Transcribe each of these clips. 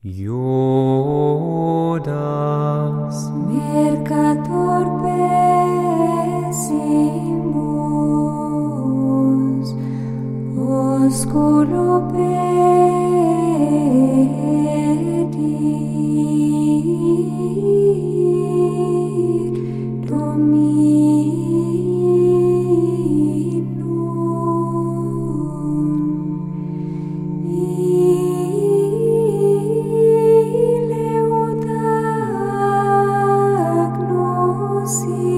Iodas Mercator pessimus, osculo pedir Dominum. Ileo Agnos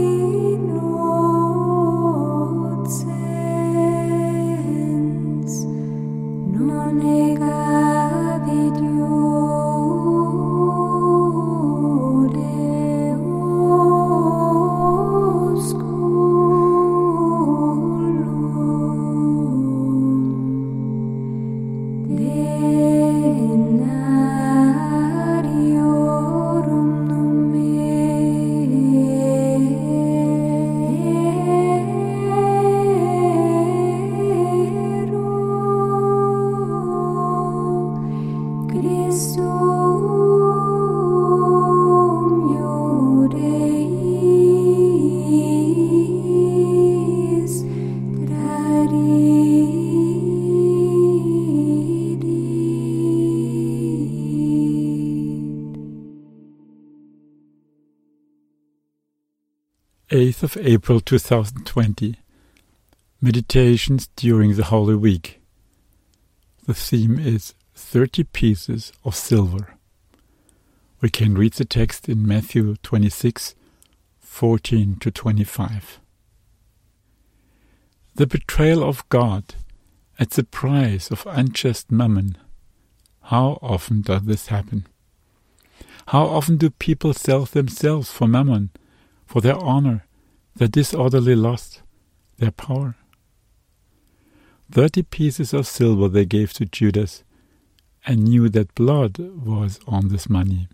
innocens, non negavit iude osculum. Denariorum numero Christum Iudeis tradidit. 8th of April 2020. Meditations during the Holy Week. The theme is 30 pieces of silver. We can read the text in Matthew 26:14-25. The betrayal of God at the price of unjust mammon. How often does this happen? How often do people sell themselves for mammon, for their honor, their disorderly lust, their power? 30 pieces of silver they gave to Judas, and knew that blood was on this money.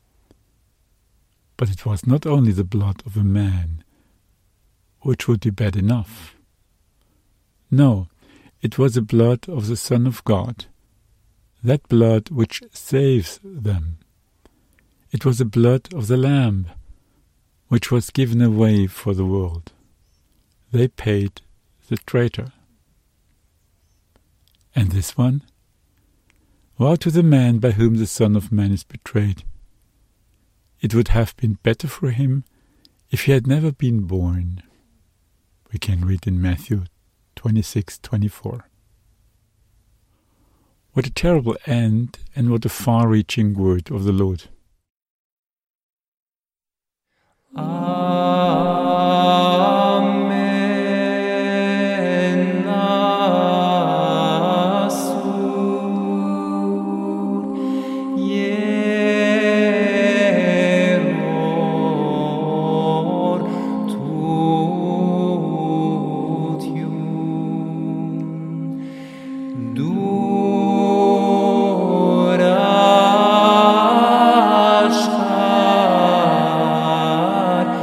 But it was not only the blood of a man, which would be bad enough. No, it was the blood of the Son of God, that blood which saves them. It was the blood of the Lamb, which was given away for the world. They paid the traitor. And this one? Woe to the man by whom the Son of Man is betrayed. It would have been better for him if he had never been born. We can read in Matthew 26:24. What a terrible end, and what a far-reaching word of the Lord. Amen. Asur Yeror tutium Dura ashkar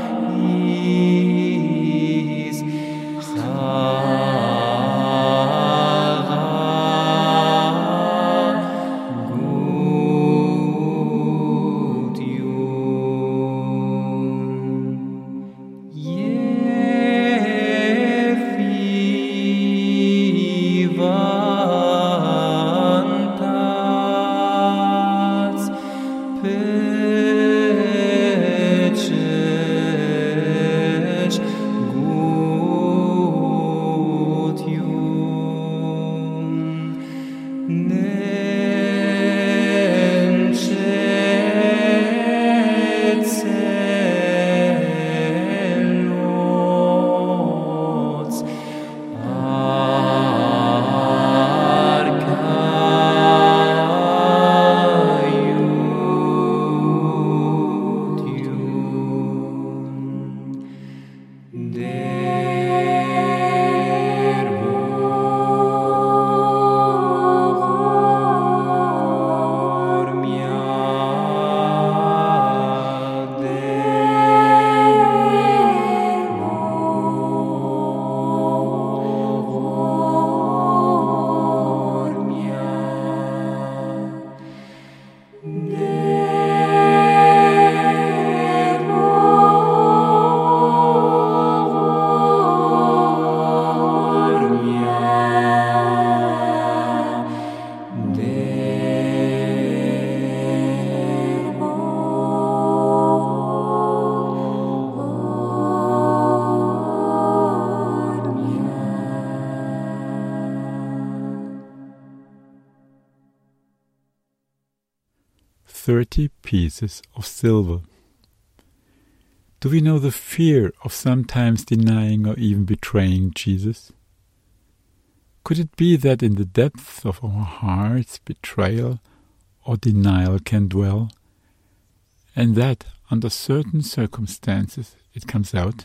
30 pieces of silver. Do we know the fear of sometimes denying or even betraying Jesus? Could it be that in the depths of our hearts betrayal or denial can dwell, and that under certain circumstances it comes out?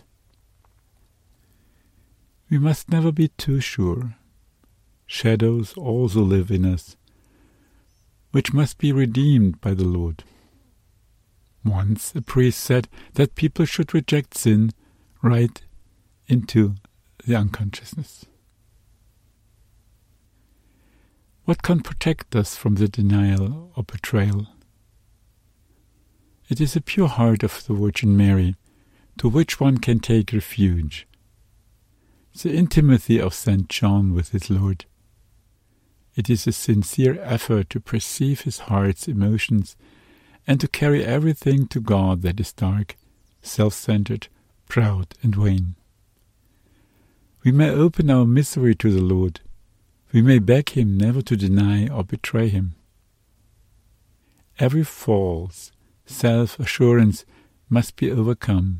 We must never be too sure. Shadows also live in us, which must be redeemed by the Lord. Once a priest said that people should reject sin right into the unconsciousness. What can protect us from the denial or betrayal? It is a pure heart of the Virgin Mary, to which one can take refuge. The intimacy of St. John with his Lord. It is a sincere effort to perceive his heart's emotions and to carry everything to God that is dark, self-centered, proud and vain. We may open our misery to the Lord. We may beg him never to deny or betray him. Every false self-assurance must be overcome.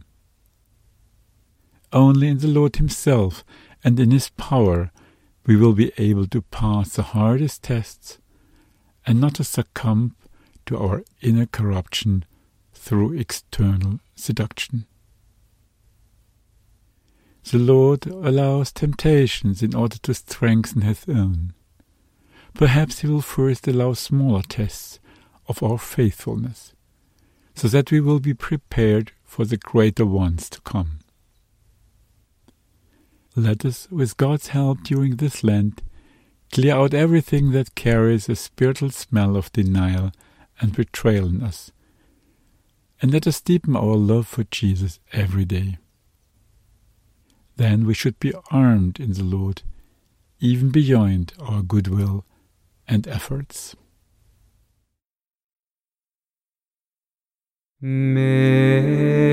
Only in the Lord himself and in his power we will be able to pass the hardest tests and not to succumb to our inner corruption through external seduction. The Lord allows temptations in order to strengthen his own. Perhaps he will first allow smaller tests of our faithfulness, so that we will be prepared for the greater ones to come. Let us, with God's help during this Lent, clear out everything that carries a spiritual smell of denial and betrayal in us, and let us deepen our love for Jesus every day. Then we should be armed in the Lord, even beyond our goodwill and efforts. Mary.